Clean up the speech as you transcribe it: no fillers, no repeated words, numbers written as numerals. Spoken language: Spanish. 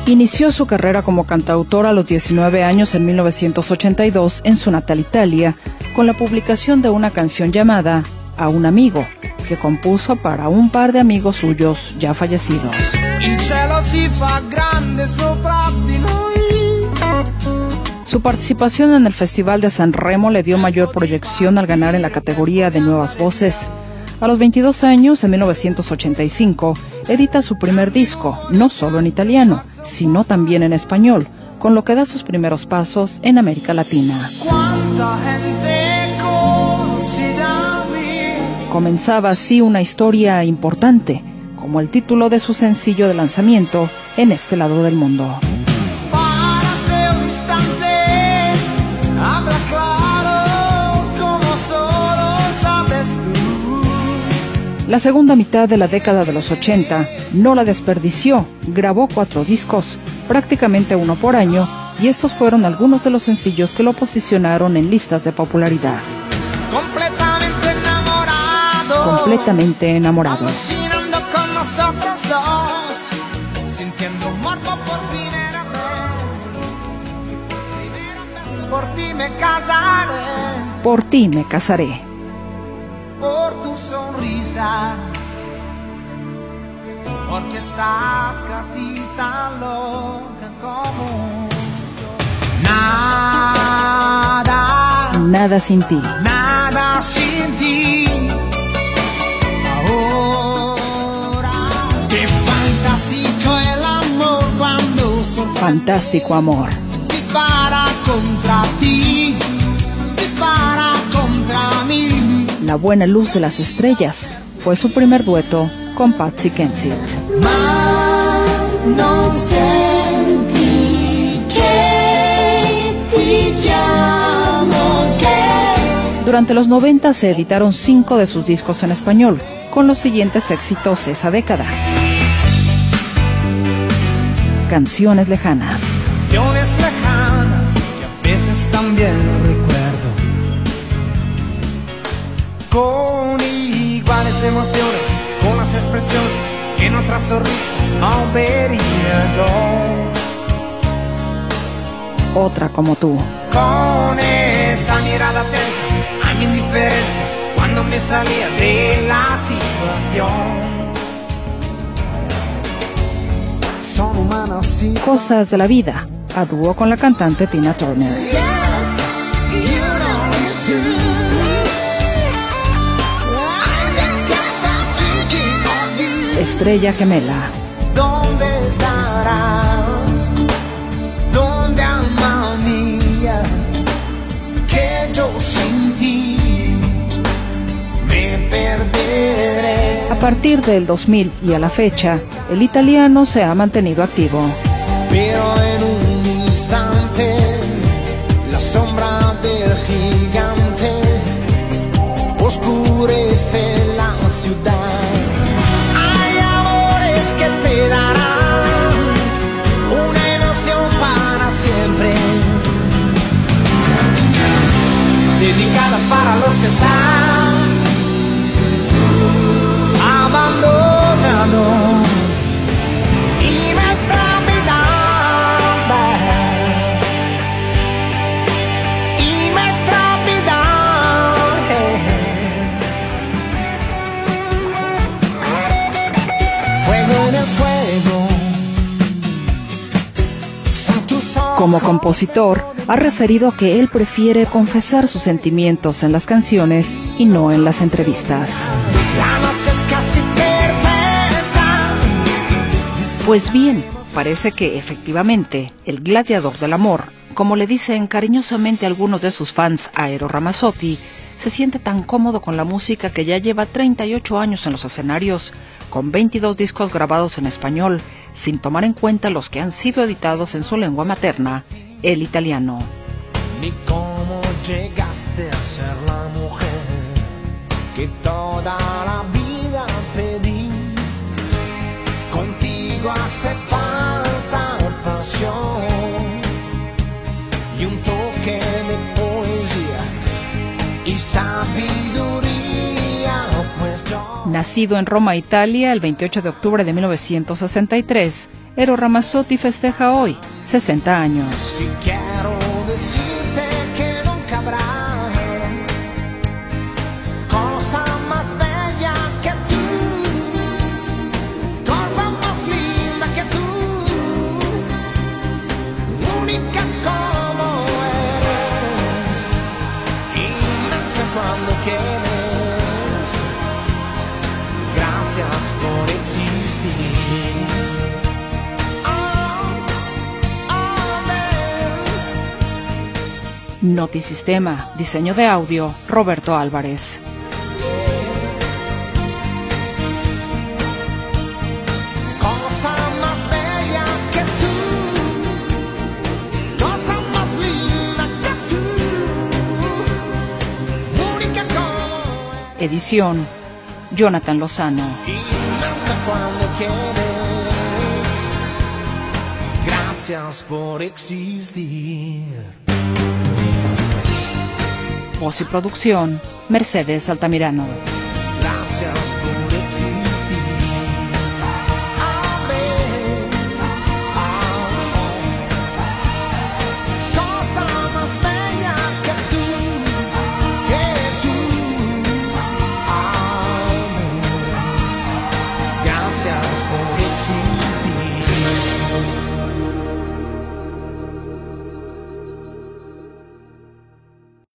Inició su carrera como cantautor a los 19 años en 1982 en su natal Italia, con la publicación de una canción llamada A un amigo, que compuso para un par de amigos suyos ya fallecidos. Su participación en el Festival de San Remo le dio mayor proyección al ganar en la categoría de Nuevas Voces. A los 22 años, en 1985, edita su primer disco, no solo en italiano, sino también en español, con lo que da sus primeros pasos en América Latina. Comenzaba así una historia importante, como el título de su sencillo de lanzamiento en este lado del mundo. La segunda mitad de la década de los 80 no la desperdició, grabó 4 discos, prácticamente uno por año, y estos fueron algunos de los sencillos que lo posicionaron en listas de popularidad. Completamente enamorado. Con nosotros dos, sintiendo morbo por primera vez. Por ti me casaré. Por ti me casaré. Por tu sonrisa, porque estás casi tan loca como yo. Nada sin ti. Nada sin ti. Ahora, qué fantástico el amor cuando fantástico amor. Dispara contra ti, dispara contra mí. La buena luz de las estrellas fue su primer dueto con Patsy Kensit. No sentí que te llamo, que... Durante los 90 se editaron 5 de sus discos en español, con los siguientes éxitos esa década. Canciones lejanas. Canciones lejanas que a veces también recuerdo. Con iguales emociones, con las expresiones que en otra sonrisa no vería yo. Otra como tú. Con esa mirada atenta a mi indiferencia cuando me salía de la situación. Son humanos y Cosas de la vida, a dúo con la cantante Tina Turner. Estrella gemela. ¿Dónde estarás? ¿Dónde, alma mía? Que yo sin ti me perderé. A partir del 2000 y a la fecha, el italiano se ha mantenido activo. Pero en un instante, la sombra del gigante oscurece la ciudad. Hay amores que te darán una emoción para siempre, dedicadas para los que están abandonados. Y nuestra vida, y nuestra vida es fuego en el fuego. Como compositor, ha referido que él prefiere confesar sus sentimientos en las canciones y no en las entrevistas. La noche es casi perfecta. Pues bien, parece que efectivamente el gladiador del amor, como le dicen cariñosamente algunos de sus fans a Eros Ramazzotti, se siente tan cómodo con la música que ya lleva 38 años en los escenarios, con 22 discos grabados en español, sin tomar en cuenta los que han sido editados en su lengua materna, el italiano. Ni cómo llegaste a ser la mujer que toda la vida pedí. Contigo hace falta pasión y un toque de poesía y sabiduría, pues yo... Nacido en Roma, Italia, el 28 de octubre de 1963, Eros Ramazzotti festeja hoy 60 años. Si quiero decirte que nunca habrá cosa más bella que tú, cosa más linda que tú, única como eres, inmensa cuando quieres. Gracias por existir. Notisistema, diseño de audio, Roberto Álvarez. Cosa más bella que tú, cosa más linda que tú, única como Edición, Jonathan Lozano. inmensa cuando quieres. Gracias por existir. Voz y producción, Mercedes Altamirano. Gracias